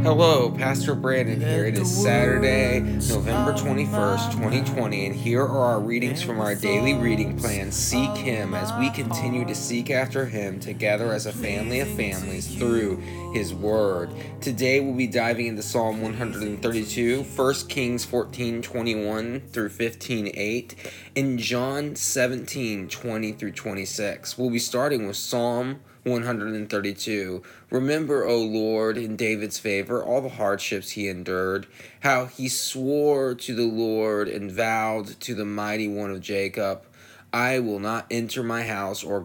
Hello, Pastor Brandon here. It is Saturday, November 21st, 2020, and here are our readings from our daily reading plan, Seek Him, as we continue to seek after Him together as a family of families through His Word. Today we'll be diving into Psalm 132, 1 Kings 14:21 through 15:8, and John 17:20 through 26. We'll be starting with Psalm 132. Remember, O Lord, in David's favor, all the hardships he endured, how he swore to the Lord and vowed to the Mighty One of Jacob, I will not enter my house or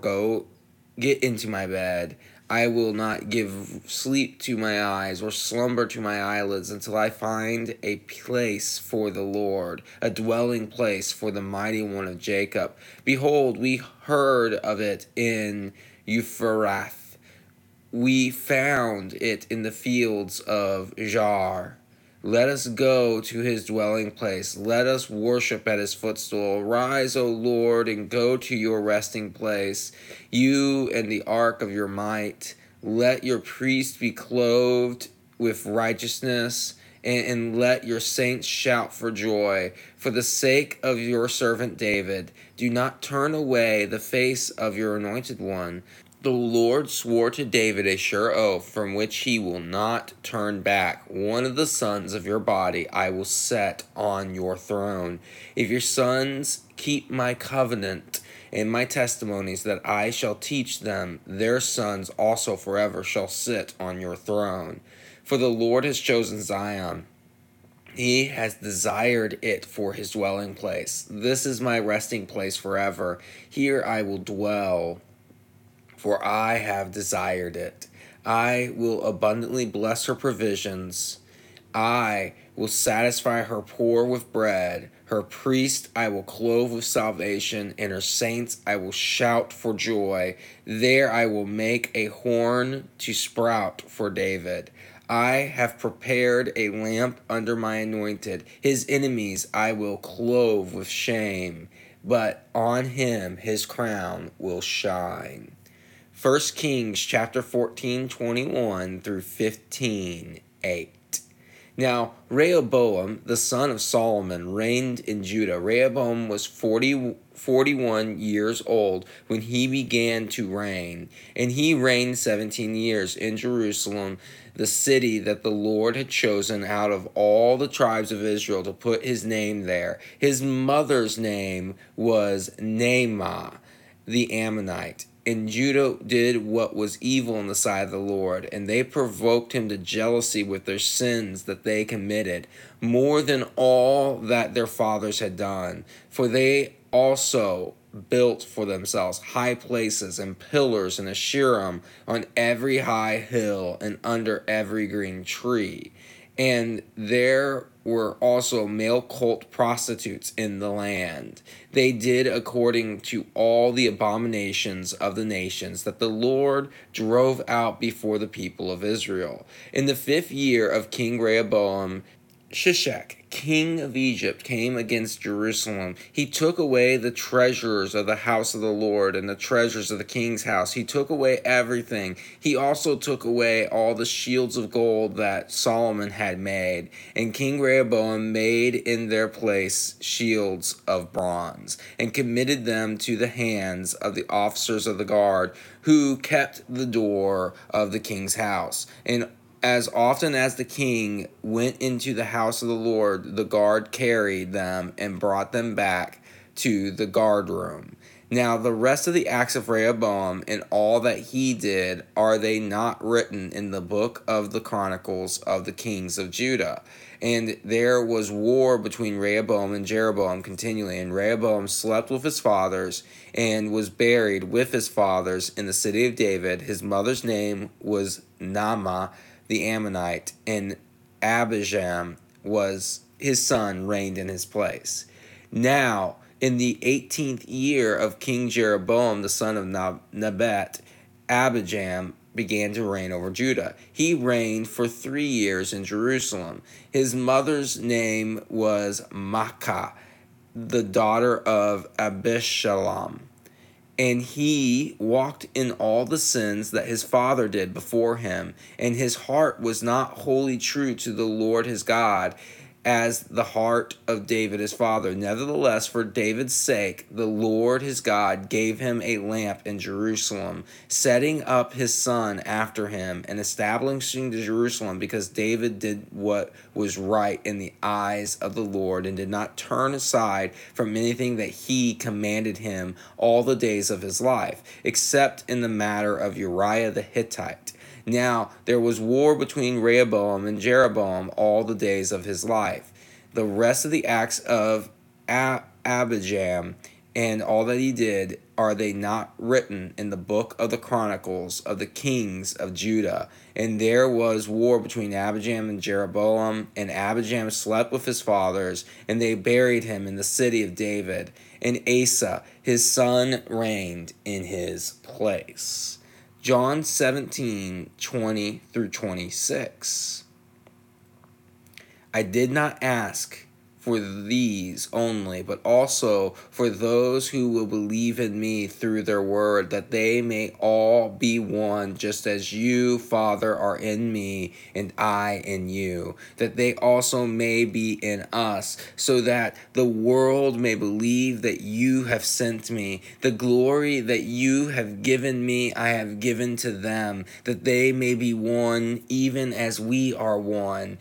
get into my bed. I will not give sleep to my eyes or slumber to my eyelids until I find a place for the Lord, a dwelling place for the Mighty One of Jacob. Behold, we heard of it in Euphrath. We found it in the fields of Jaar. Let us go to his dwelling place. Let us worship at his footstool. Arise, O Lord, and go to your resting place, you and the ark of your might. Let your priests be clothed with righteousness, and let your saints shout for joy. For the sake of your servant David, do not turn away the face of your anointed one. The Lord swore to David a sure oath from which he will not turn back. One of the sons of your body I will set on your throne. If your sons keep my covenant and my testimonies that I shall teach them, their sons also forever shall sit on your throne. For the Lord has chosen Zion. He has desired it for his dwelling place. This is my resting place forever. Here I will dwell, for I have desired it. I will abundantly bless her provisions. I will satisfy her poor with bread. Her priest I will clothe with salvation, and her saints I will shout for joy. There I will make a horn to sprout for David. I have prepared a lamp under my anointed. His enemies I will clothe with shame, but on him his crown will shine. 1 Kings chapter 14:21 through 15:8. Now, Rehoboam, the son of Solomon, reigned in Judah. Rehoboam was 41 years old when he began to reign, and he reigned 17 years in Jerusalem, the city that the Lord had chosen out of all the tribes of Israel to put his name there. His mother's name was Naamah, the Ammonite. And Judah did what was evil in the sight of the Lord, and they provoked him to jealousy with their sins that they committed, more than all that their fathers had done. For they also built for themselves high places and pillars and Asherim on every high hill and under every green tree. And there were also male cult prostitutes in the land. They did according to all the abominations of the nations that the Lord drove out before the people of Israel. In the 5th year of King Rehoboam, Shishak, king of Egypt, came against Jerusalem. He took away the treasures of the house of the Lord and the treasures of the king's house. He took away everything. He also took away all the shields of gold that Solomon had made. And King Rehoboam made in their place shields of bronze and committed them to the hands of the officers of the guard who kept the door of the king's house. And as often as the king went into the house of the Lord, the guard carried them and brought them back to the guard room. Now the rest of the acts of Rehoboam and all that he did, are they not written in the book of the Chronicles of the kings of Judah? And there was war between Rehoboam and Jeroboam continually, and Rehoboam slept with his fathers and was buried with his fathers in the city of David. His mother's name was Naamah, the Ammonite, and Abijam was his son, reigned in his place. Now, in the 18th year of King Jeroboam, the son of Nebat, Abijam began to reign over Judah. He reigned for 3 years in Jerusalem. His mother's name was Maacah, the daughter of Abishalom. And he walked in all the sins that his father did before him, and his heart was not wholly true to the Lord his God, as the heart of David his father. Nevertheless, for David's sake, the Lord his God gave him a lamp in Jerusalem, setting up his son after him, and establishing Jerusalem, because David did what was right in the eyes of the Lord, and did not turn aside from anything that he commanded him all the days of his life, except in the matter of Uriah the Hittite. Now there was war between Rehoboam and Jeroboam all the days of his life. The rest of the acts of Abijam and all that he did, are they not written in the book of the Chronicles of the kings of Judah? And there was war between Abijam and Jeroboam, and Abijam slept with his fathers, and they buried him in the city of David. And Asa, his son, reigned in his place. John 17:20 through 26. I did not ask for these only, but also for those who will believe in me through their word, that they may all be one, just as you, Father, are in me, and I in you, that they also may be in us, so that the world may believe that you have sent me. The glory that you have given me, I have given to them, that they may be one, even as we are one.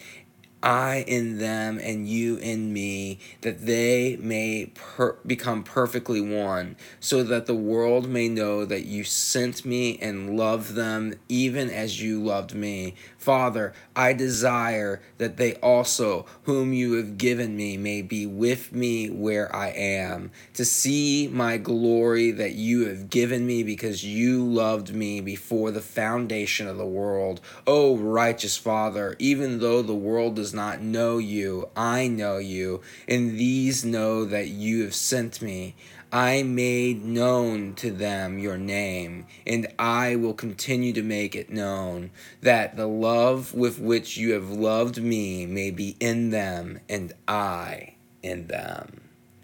I in them and you in me, that they may become perfectly one, so that the world may know that you sent me and loved them even as you loved me. Father, I desire that they also, whom you have given me, may be with me where I am, to see my glory that you have given me, because you loved me before the foundation of the world. O righteous Father, even though the world does not know you, I know you, and these know that you have sent me. I made known to them your name, and I will continue to make it known, that the love with which you have loved me may be in them, and I in them.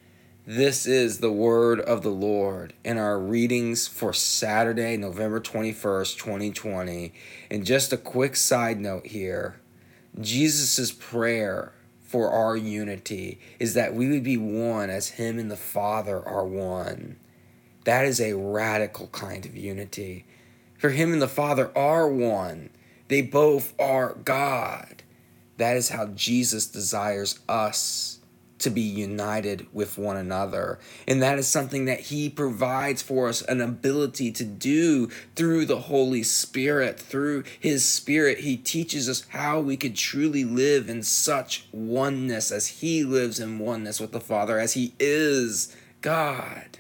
This is the word of the Lord in our readings for Saturday, November 21st, 2020. And just a quick side note here, Jesus' prayer for our unity is that we would be one as him and the Father are one. That is a radical kind of unity. For him and the Father are one. They both are God. That is how Jesus desires us to be united with one another. And that is something that he provides for us an ability to do through the Holy Spirit. Through his Spirit, he teaches us how we could truly live in such oneness as he lives in oneness with the Father, as he is God.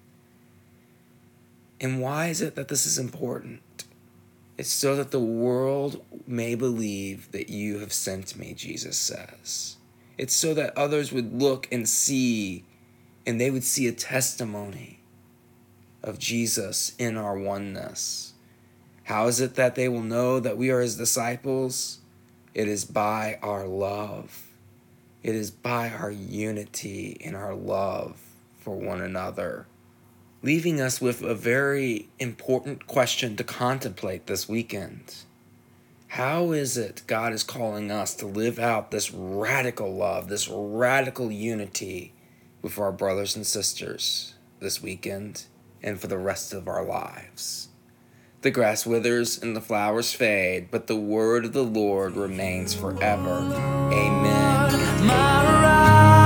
And why is it that this is important? It's so that the world may believe that you have sent me, Jesus says. It's so that others would look and see, and they would see a testimony of Jesus in our oneness. How is it that they will know that we are his disciples? It is by our love. It is by our unity in our love for one another. Leaving us with a very important question to contemplate this weekend. How is it God is calling us to live out this radical love, this radical unity with our brothers and sisters this weekend and for the rest of our lives? The grass withers and the flowers fade, but the word of the Lord remains forever. Amen.